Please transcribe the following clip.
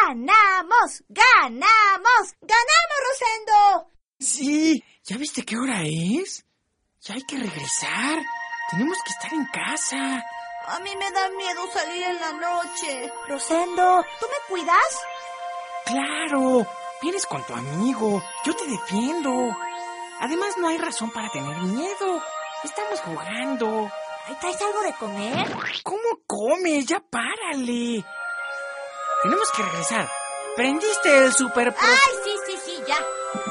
¡Ganamos! ¡Ganamos! ¡Ganamos, Rosendo! Sí, ¿ya viste qué hora es? Ya hay que regresar. Tenemos que estar en casa. A mí me da miedo salir en la noche. Rosendo, ¿tú me cuidas? Claro, vienes con tu amigo. Yo te defiendo. Además, no hay razón para tener miedo. Estamos jugando. ¿Ahí traes algo de comer? ¿Cómo comes? Ya párale. Tenemos que regresar. ¿Prendiste el super... ¡Ay, sí, ya!